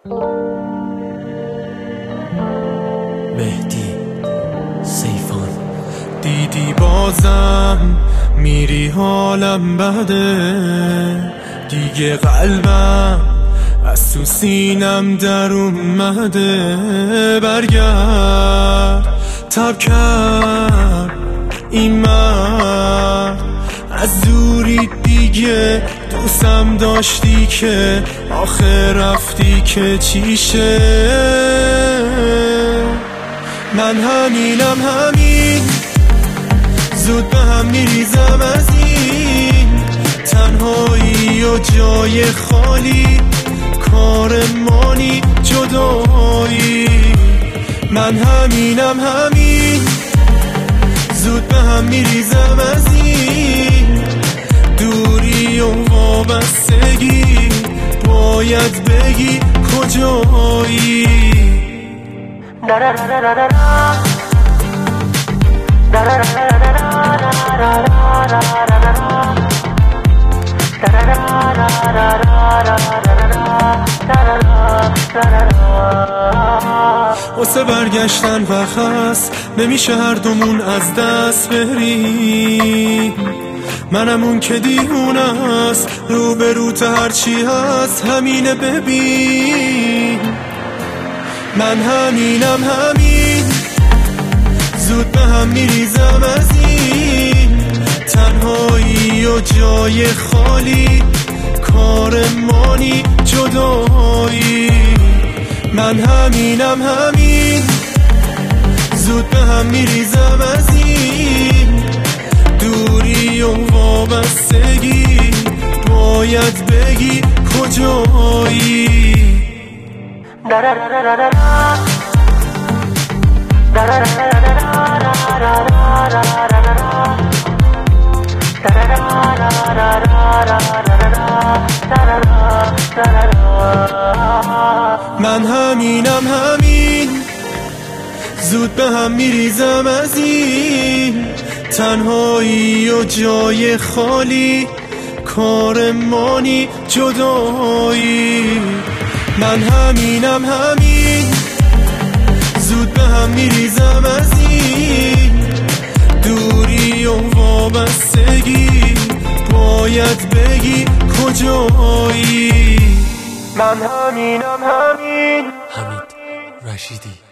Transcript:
مهدی سیفان. دیدی بازم میری حالم بده، دیگه قلبم از تو سینم در اومده. برگرد تب کرد این مرد، از دوری دیگه دوستم داشتی که آخر رفتی که چیشه. من همینم همین، زود به هم میریزم از این تنهایی و جای خالی، کار مانی جدایی. من همینم همین، زود به هم میریزم از این دوری و وابستگی. باید بگی کجایی. واسه برگشتن وقت هست، نمیشه هر دومون از دست بریم. منم اون که دیوونه است، روبروت هرچی هست همینه ببین. من همینم همین، زود به هم میریزم از این تنهایی و جای خالی، کار مانی جدایی. من همینم همین، زود به هم میریزم از این دوری و وابستگی. باید بگی کجایی. من همینم همین، زود به هم میریزم از این تنهایی و جای خالی، کار مانی جدایی. من همینم همین، زود به هم میریزم از این دوری و وابستگی. باید بگی کجایی. من همینم همین. حمید رشیدی.